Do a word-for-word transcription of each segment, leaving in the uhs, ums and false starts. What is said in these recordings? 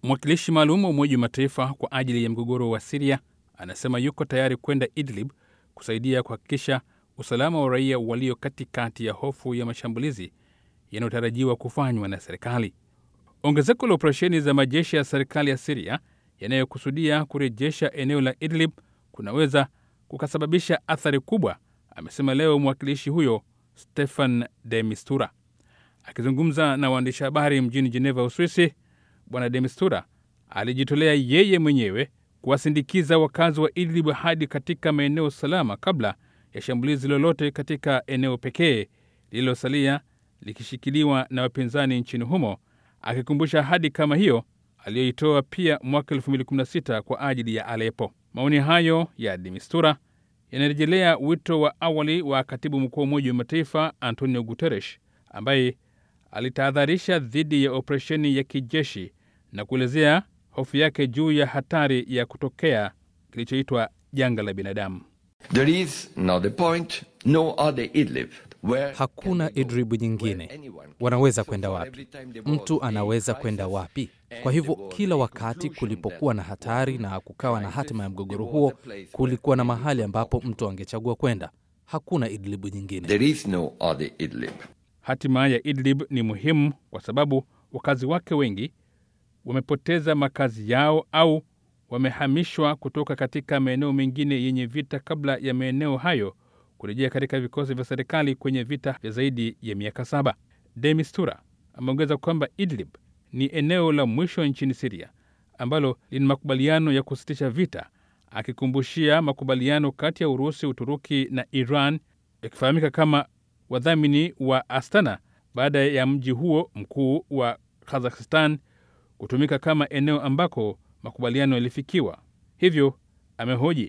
Mwakilishi maalum wa Umoja wa Mataifa kwa ajili ya mgogoro wa Syria anasema yuko tayari kwenda Idlib kusaidia kuhakikisha usalama wa raia walio katikati ya hofu ya mashambulizi yanayotarajiwa kufanywa na serikali. Ongezeko la operesheni za majeshi ya serikali ya Syria yanayokusudia kurejesha eneo la Idlib kunaweza kukasababisha athari kubwa, amesema leo mwakilishi huyo Staffan de Mistura. Akizungumza na waandishi habari mjini Geneva, Uswisi, Bwana de Mistura alijitolea yeye mwenyewe kuwasindikiza wakazi wa Idlib hadi katika maeneo salama kabla ya shambulizi lolote katika eneo pekee lililosalia likishikiliwa na wapinzani nchini humo, akikumbusha hadi kama hiyo aliyoitoa pia mwaka elfu mbili kumi na sita kwa ajili ya Aleppo. Maoni hayo ya de Mistura yanarejelea wito wa awali wa katibu mkuu wa Umoja wa Mataifa Antonio Guterres, ambaye alitahadharisha dhidi ya operesheni ya kijeshi na kuelezea hofu yake juu ya hatari ya kutokea kilichoitwa janga la binadamu. There is now the point, no other Idlib. Hakuna Idlib nyingine. Wanaweza kwenda wapi? Mtu anaweza kwenda wapi? Kwa hivyo kila wakati kulipokuwa na hatari na kukawa na hatima ya mgogoro huo, kulikuwa na mahali ambapo mtu angechagua kwenda. Hakuna Idlib nyingine. There is no other Idlib. Hatima ya Idlib ni muhimu kwa sababu wakazi wake wengi wamepoteza makazi yao au wamehamishwa kutoka katika maeneo mengine yenye vita kabla ya maeneo hayo kurejea katika vikosi vya serikali kwenye vita vya zaidi ya miaka saba. De Mistura ameongeza kwamba Idlib ni eneo la mwisho nchini Syria ambalo lina makubaliano ya kusitisha vita, akikumbushia makubaliano kati ya Urusi, Uturuki na Iran yakifahamika kama wadhamini wa Astana baada ya mji huo mkuu wa Kazakhstan kutumika kama eneo ambako makubaliano yalifikiwa. Hivyo amehoji,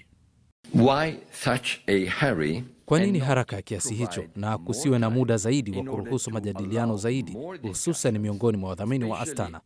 Why such a hurry? Kwa nini haraka ya kiasi hicho na kusiwe na muda zaidi wa kuruhusu majadiliano zaidi, hususan miongoni mwa wadhamini wa Astana?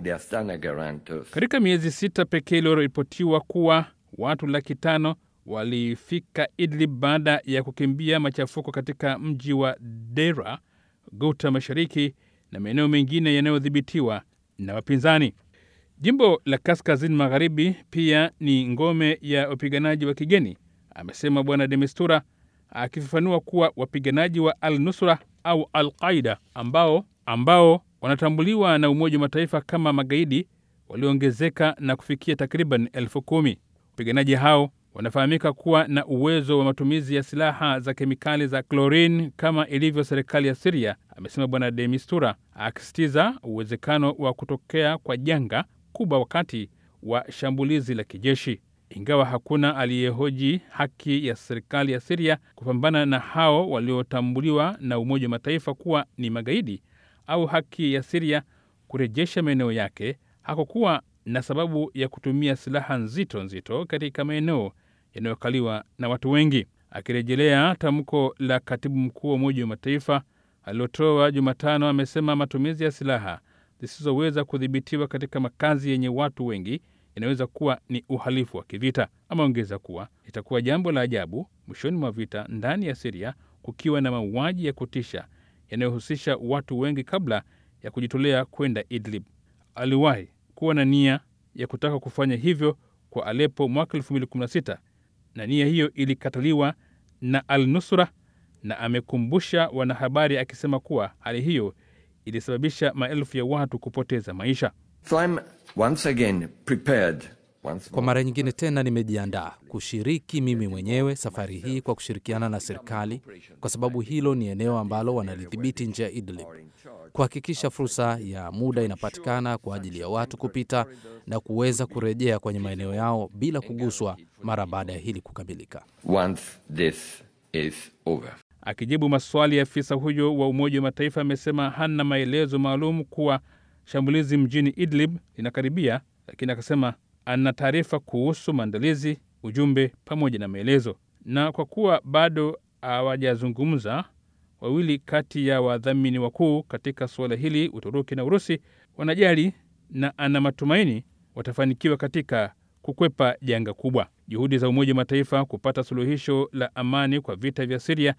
Katika miezi sita pekee iliyoripotiwa kuwa watu laki tano walifika Idlib baada ya kukimbia machafuko katika mji wa Deira, Ghouta Mashariki na maeneo mengine yanayodhibitiwa na wapinzani. Jimbo la Kaskazini Magharibi pia ni ngome ya wapiganaji wa kigeni, amesema Bwana de Mistura, akifafanua kuwa wapiganaji wa Al-Nusra au Al-Qaida ambao ambao wanatambuliwa na Umoja wa Mataifa kama magaidi waliongezeka na kufikia takriban elfu kumi. Wapiganaji hao wanafahamika kuwa na uwezo wa matumizi ya silaha za kemikali za chlorine kama ilivyo serikali ya Syria, amesema Bwana de Mistura, akisitiza uwezekano wa kutokea kwa janga kubwa wakati wa shambulizi la kijeshi. Ingawa hakuna aliyehoji haki ya serikali ya Syria kupambana na hao waliotambuliwa na Umoja wa Mataifa kuwa ni magaidi au haki ya Syria kurejesha maeneo yake, hakukuwa na sababu ya kutumia silaha nzito nzito katika maeneo yanayokaliwa na watu wengi. Akirejelea tamko la katibu mkuu wa Umoja wa Mataifa alilotoa Jumatano, amesema matumizi ya silaha zisizoweza kudhibitiwa katika makazi yenye watu wengi inaweza kuwa ni uhalifu wa kivita. Ameongeza kuwa itakuwa jambo la ajabu mwishoni mwa vita ndani ya Syria kukiwa na mauaji ya kutisha yanayohusisha watu wengi kabla ya kujitolea kwenda Idlib. Aliwahi kuwa na nia ya kutaka kufanya hivyo kwa Aleppo mwaka elfu mbili kumi na sita na nia hiyo ilikataliwa na Al-Nusra, na amekumbusha wanahabari akisema kuwa hali hiyo ilisababisha maelfu ya watu kupoteza maisha. So I'm once again prepared. Once Kwa mara nyingine tena nimejiandaa kushiriki mimi mwenyewe safari hii kwa kushirikiana na serikali, kwa sababu hilo ni eneo ambalo wanalidhibiti nje ya Idlib, kuhakikisha fursa ya muda inapatikana kwa ajili ya watu kupita na kuweza kurejea kwenye maeneo yao bila kuguswa mara baada ya hili kukamilika. Once this is over. Akijibu maswali ya afisa huyo wa Umoja wa Mataifa, amesema hana maelezo maalum kuwa shambulizi mjini Idlib linakaribia, lakini akasema ana taarifa kuhusu maandalizi, ujumbe pamoja na maelezo. Na kwa kuwa bado hawajazungumza, wawili kati ya wadhamini wakuu katika suala hili, Uturuki na Urusi, wanajali na ana matumaini watafanikiwa katika kukwepa janga kubwa. Juhudi za Umoja wa Mataifa kupata suluhisho la amani kwa vita vya Syria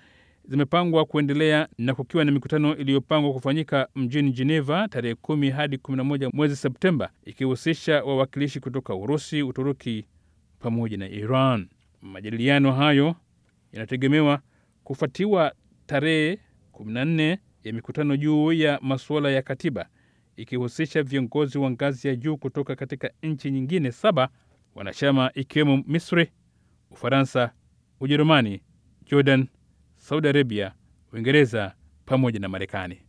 zimepangwa kuendelea na kukiwa na mikutano iliyopangwa kufanyika mjini Geneva tarehe kumi hadi kumi na moja mwezi Septemba, ikihusisha wawakilishi kutoka Urusi, Uturuki pamoja na Iran. Majadiliano hayo yanategemewa kufuatiwa tarehe kumi na nne ya mikutano juu ya masuala ya katiba, ikihusisha viongozi wa ngazi ya juu kutoka katika nchi nyingine saba wanachama, ikiwemo Misri, Ufaransa, Ujerumani, Jordan, Saudi Arabia, Uingereza pamoja na Marekani.